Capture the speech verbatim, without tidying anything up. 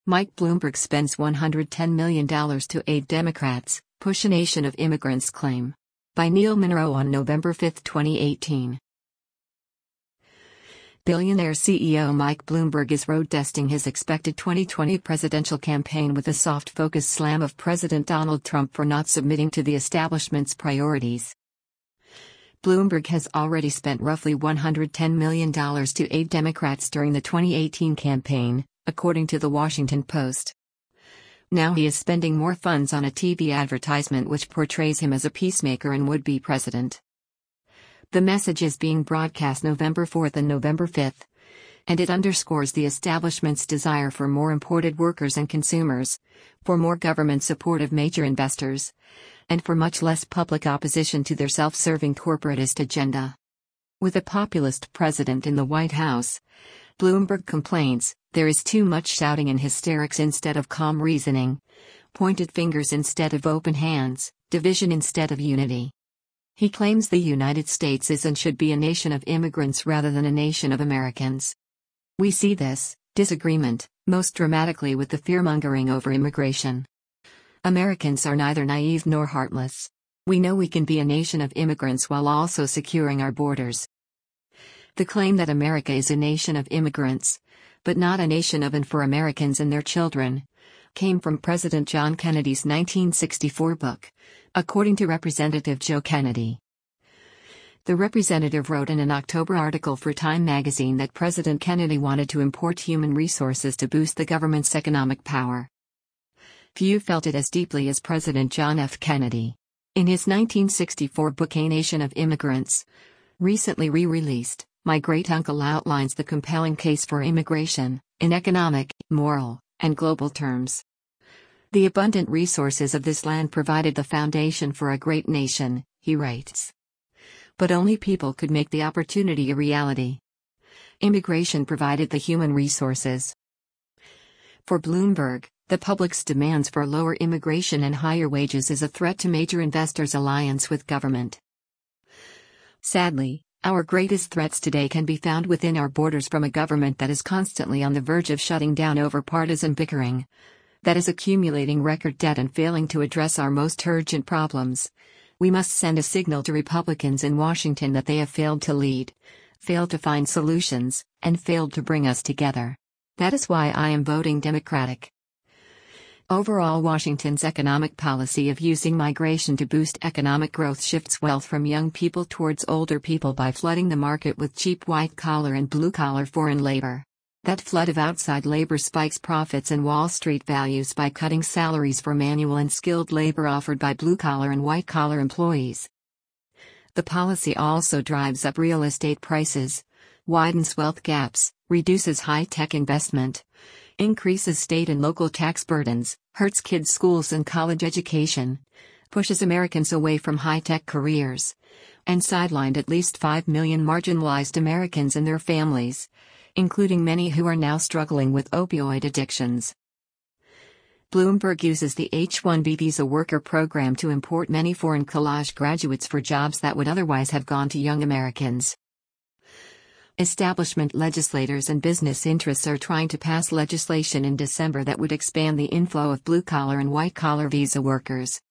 Mike Bloomberg spends one hundred ten million dollars to aid Democrats, push a nation of immigrants claim. By Neil Monroe on November fifth, twenty eighteen. Billionaire C E O Mike Bloomberg is road testing his expected twenty twenty presidential campaign with a soft-focus slam of President Donald Trump for not submitting to the establishment's priorities. Bloomberg has already spent roughly one hundred ten million dollars to aid Democrats during the twenty eighteen campaign, according to The Washington Post. Now he is spending more funds on a T V advertisement which portrays him as a peacemaker and would-be president. The message is being broadcast November fourth and November fifth, and it underscores the establishment's desire for more imported workers and consumers, for more government support of major investors, and for much less public opposition to their self-serving corporatist agenda. With a populist president in the White House, Bloomberg complains, there is too much shouting and hysterics instead of calm reasoning, pointed fingers instead of open hands, division instead of unity. He claims the United States is and should be a nation of immigrants rather than a nation of Americans. We see this disagreement most dramatically with the fear-mongering over immigration. Americans are neither naive nor heartless. We know we can be a nation of immigrants while also securing our borders. The claim that America is a nation of immigrants, but not a nation of and for Americans and their children, came from President John Kennedy's nineteen sixty-four book, according to Representative Joe Kennedy. The representative wrote in an October article for Time magazine that President Kennedy wanted to import human resources to boost the government's economic power. Few felt it as deeply as President John F. Kennedy. In his nineteen sixty-four book A Nation of Immigrants, recently re-released, my great-uncle outlines the compelling case for immigration, in economic, moral, and global terms. The abundant resources of this land provided the foundation for a great nation, he writes. But only people could make the opportunity a reality. Immigration provided the human resources. For Bloomberg, the public's demands for lower immigration and higher wages is a threat to major investors' alliance with government. Sadly, our greatest threats today can be found within our borders from a government that is constantly on the verge of shutting down over partisan bickering, that is accumulating record debt and failing to address our most urgent problems. We must send a signal to Republicans in Washington that they have failed to lead, failed to find solutions, and failed to bring us together. That is why I am voting Democratic. Overall, Washington's economic policy of using migration to boost economic growth shifts wealth from young people towards older people by flooding the market with cheap white-collar and blue-collar foreign labor. That flood of outside labor spikes profits and Wall Street values by cutting salaries for manual and skilled labor offered by blue-collar and white-collar employees. The policy also drives up real estate prices, widens wealth gaps, reduces high-tech investment, increases state and local tax burdens, hurts kids' schools and college education, pushes Americans away from high-tech careers, and sidelined at least five million marginalized Americans and their families, including many who are now struggling with opioid addictions. Bloomberg uses the H one B visa worker program to import many foreign college graduates for jobs that would otherwise have gone to young Americans. Establishment legislators and business interests are trying to pass legislation in December that would expand the inflow of blue-collar and white-collar visa workers.